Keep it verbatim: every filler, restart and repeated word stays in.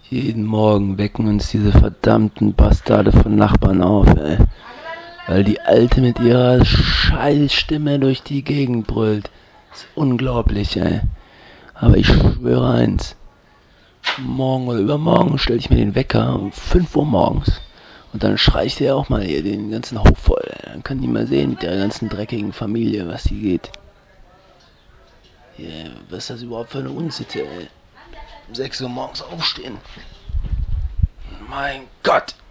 Jeden Morgen wecken uns diese verdammten Bastarde von Nachbarn auf, ey. Weil die Alte mit ihrer Scheißstimme durch die Gegend brüllt. Ist unglaublich, ey. Aber ich schwöre eins. Morgen oder übermorgen stelle ich mir den Wecker um fünf Uhr morgens. Und dann schrei ich dir auch mal hier den ganzen Hof voll. Ey. Dann kann die mal sehen mit der ganzen dreckigen Familie, was die geht. Yeah, was ist das überhaupt für eine Unsitte, ey? Um sechs Uhr morgens aufstehen. Mein Gott!